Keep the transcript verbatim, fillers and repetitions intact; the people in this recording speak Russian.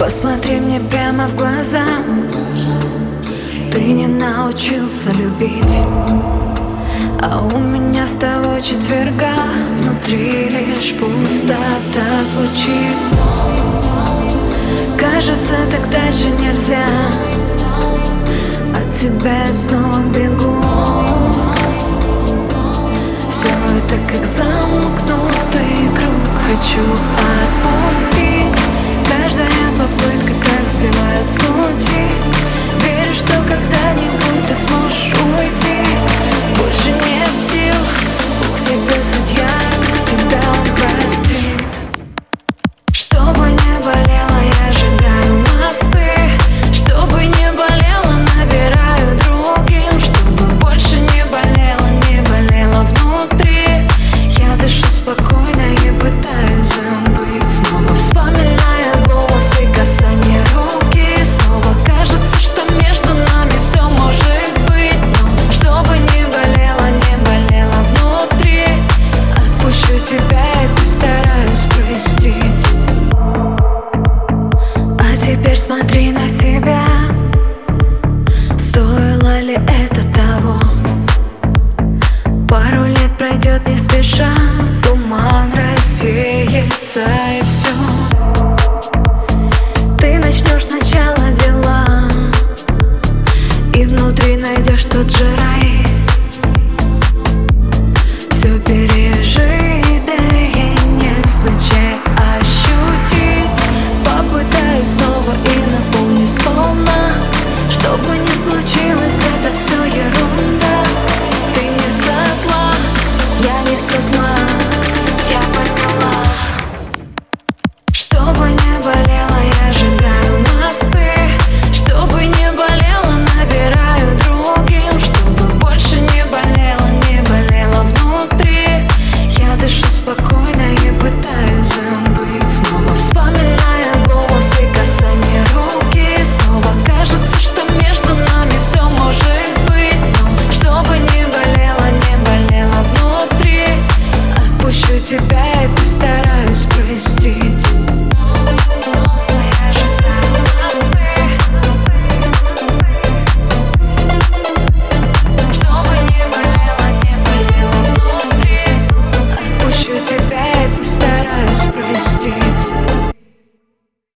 Посмотри мне прямо в глаза. Ты не научился любить, а у меня с того четверга внутри лишь пустота звучит. Кажется, так дальше нельзя, от тебя я снова бегу. Все это как замкнутый круг, хочу отпустить. Каждая попытка так сбивает с пути. Верю, что когда-нибудь ты сможешь уйти. Больше нет сил, Бог тебе судья, без тебя он простит. Чтобы не болело, я сжигаю мосты. Чтобы не болело, набираю другим. Чтобы больше не болело, не болело внутри. Я дышу спокойно и пытаюсь забыть. Снова вспоминая голос и касание руки. Снова кажется, что между нами все может быть. Но чтобы не болело, не болело внутри. Отпущу тебя и постараюсь простить. А теперь смотри на себя. Стоило ли это того? Пару лет пройдет не спеша, туман рассеется и все. Ты начнешь сначала дела, и внутри найдешь тот же рай. Все пережить, да и невзначай ощутить. Попытаюсь снова и напомню сполна. Что бы ни случилось, это все ерунда. Ты не со зла, я не со зла, я поняла. Чтобы не болело,